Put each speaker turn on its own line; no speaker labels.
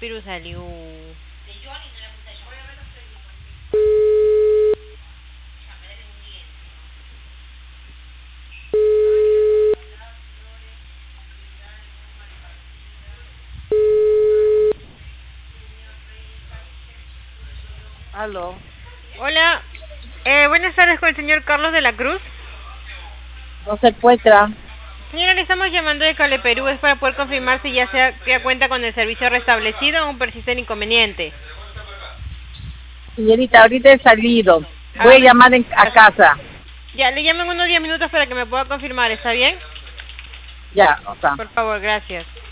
Perú salió.
Aló.
Hola, buenas tardes con el señor Carlos de la Cruz.
No se encuentra.
Señora, le estamos llamando de Cale Perú, es para poder confirmar si ya cuenta con el servicio restablecido o un persistente inconveniente.
Señorita, ahorita he salido. Voy a
Ah,
llamar a casa.
ya, le llamo en unos 10 minutos para que me pueda confirmar, ¿está bien?
Ya, o sea.
Por favor, gracias.